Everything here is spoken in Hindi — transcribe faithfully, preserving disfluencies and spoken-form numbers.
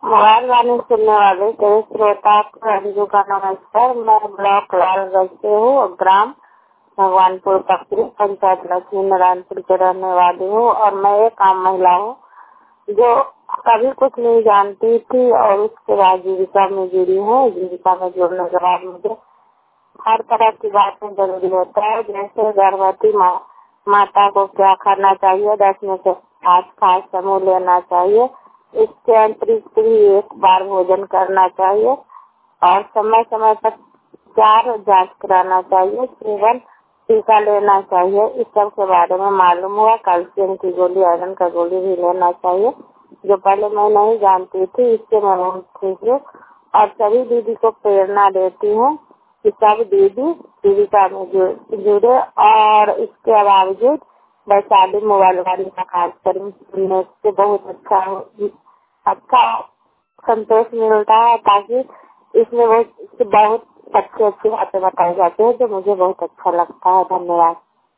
मोबाइल वाणी सुनने वाले सभी श्रोता को अंजू का नमस्कार। मैं ब्लॉक लालगंज से हूँ और ग्राम भगवानपुर पकड़ी पंचायत लक्ष्मी नारायणपुर के रहने वाली हूँ और मैं एक आम महिला हूँ जो कभी कुछ नहीं जानती थी और उसके बाद जीविका में जुड़ी हूँ। जीविका में जुड़ने के बाद मुझे हर तरह की बातें जरूरी होता है, जैसे गर्भवती मा, माता को क्या खाना चाहिए, दस में से आठ खास समूह लेना चाहिए, इसके अतिरिक्त भी एक बार भोजन करना चाहिए और समय समय पर चार जांच कराना चाहिए, केवल टीका लेना चाहिए। इस सब के बारे में मालूम हुआ। कैल्शियम की गोली, आयरन का गोली भी लेना चाहिए, जो पहले मैं नहीं जानती थी। इससे मैं बहुत खुश हूँ और सभी दीदी को प्रेरणा देती हूँ कि सब दीदी जीविका में जुड़े। और इसके बावजूद वैशाली मोबाइल वाली का कार्यक्रम सुनने से बहुत अच्छा अच्छा संतोष मिलता है, ताकि इसमें बहुत बहुत अच्छी अच्छी बातें बताई जाती है, जो मुझे बहुत अच्छा लगता है। धन्यवाद।